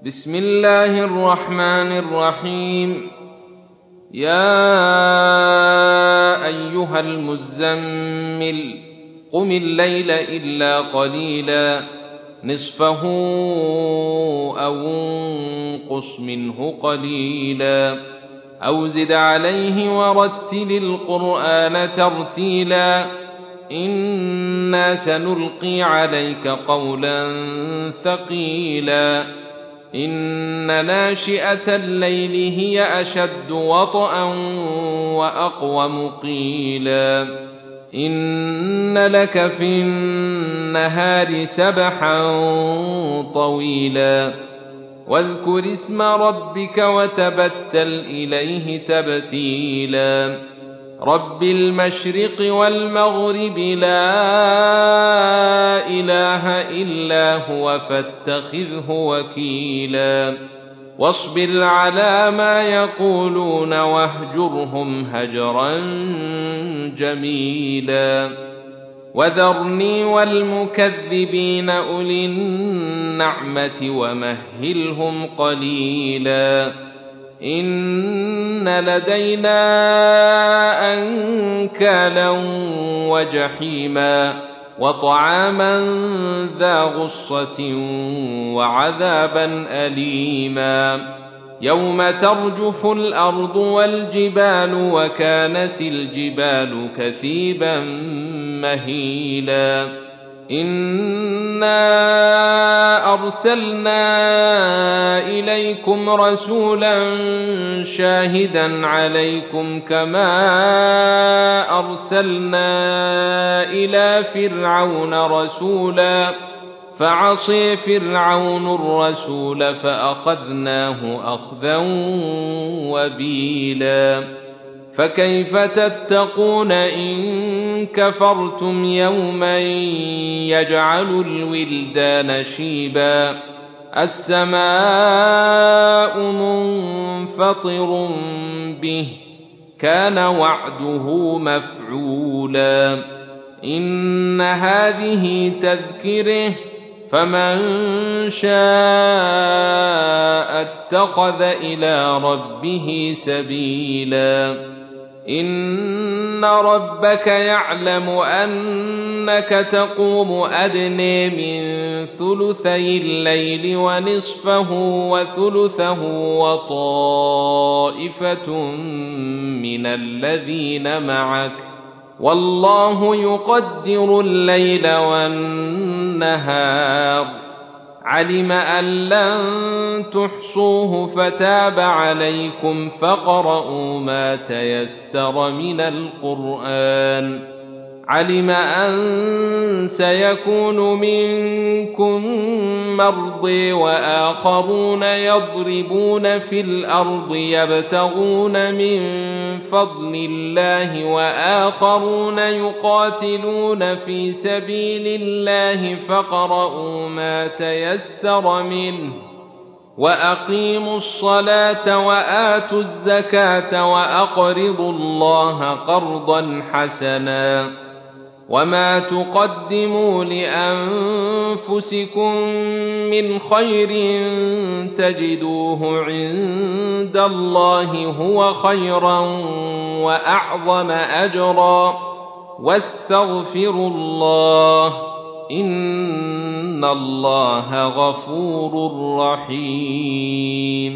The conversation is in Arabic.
بسم الله الرحمن الرحيم. يا أيها المزمل قم الليل إلا قليلا نصفه أو انقص منه قليلا أو زد عليه ورتل القرآن ترتيلا إنا سنلقي عليك قولا ثقيلا إن ناشئة الليل هي أشد وطئا وأقوم قيلا إن لك في النهار سبحا طويلا واذكر اسم ربك وتبتل إليه تبتيلا رب المشرق والمغرب لا إله إلا هو فاتخذه وكيلا واصبر على ما يقولون واهجرهم هجرا جميلا وذرني والمكذبين أولي النعمة ومهلهم قليلا إن لدينا أنكالا وجحيما وطعاما ذا غصة وعذابا أليما يوم ترجف الأرض والجبال وكانت الجبال كثيبا مهيلا إنا أرسلنا إليكم رسولا شاهدا عليكم كما أرسلنا إلى فرعون رسولا فعصي فرعون الرسول فأخذناه أخذا وبيلا فكيف تتقون إن كفرتم يوما يجعل الولدان شيبا السماء منفطر به كان وعده مفعولا إن هذه تذكره فمن شاء اتخذ إلى ربه سبيلا إن ربك يعلم أنك تقوم أدنى من ثلثي الليل ونصفه وثلثه وطائفة من الذين معك والله يقدر الليل والنهار علم أن لن تحصوه فتاب عليكم فاقرؤوا ما تيسر من القرآن علم أن سيكون منكم مرضى وآخرون يضربون في الأرض يبتغون من فضل الله وآخرون يقاتلون في سبيل الله فاقرؤوا ما تيسر منه وأقيموا الصلاة وآتوا الزكاة وأقرضوا الله قرضا حسنا وما تقدموا لأنفسكم من خير تجدوه عند الله هو خيرا وأعظم أجرا واستغفروا الله إن الله غفور رحيم